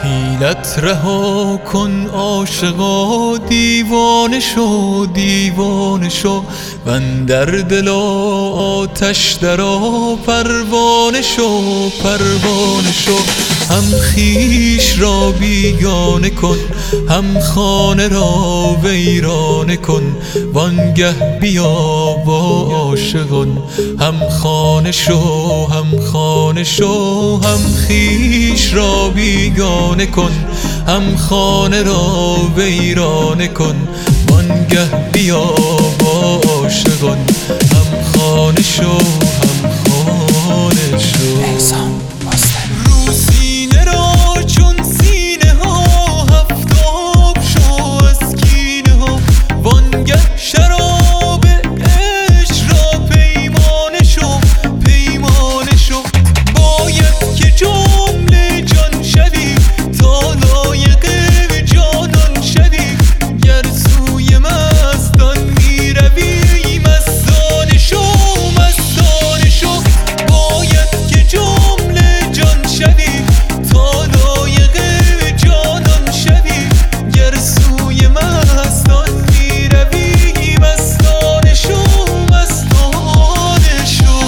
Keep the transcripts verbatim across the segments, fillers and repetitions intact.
حیلت رها کن عاشقا، دیوانه شو دیوانه شو، واندر دل آتش درآ، پروانه شو پروانه شو. هم خویش را بیگانه کن، هم خانه را ویرانه کن، وانگه بیا با عاشقان. هم خانه شو هم خانه شو، هم خویش را بیگانه کن، هم خانه را ویرانه کن، وانگه بیا با عاشقان. هم خانه شو هم خانه شو. رو سینه را چون سینه ها، هفتاب شو از کینه ها، وانگه شراب عشق را پیمانه شو پیمانه شو. باید که جمله جان شوی، تا لایق جانان شوی، گر سوی مستان می روی، مستانه شو مستانه شو. باید که جمله جان شوی، تا لایق جانان شوی، گر سوی مستان می روی، مستانه شو مستانه شو.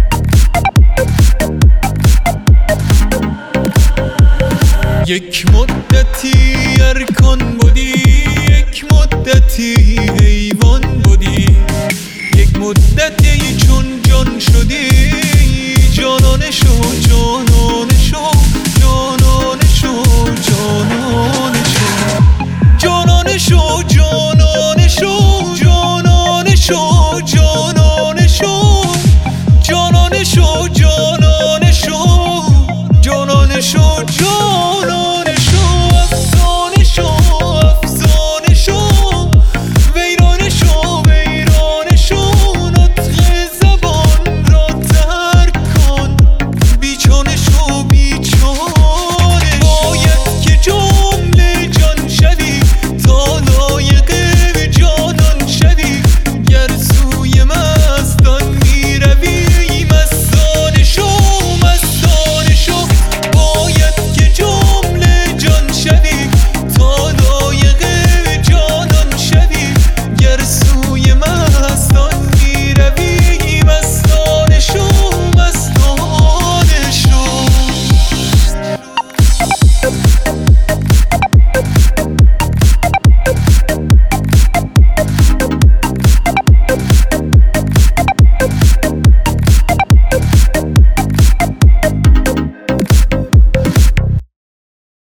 یک مدت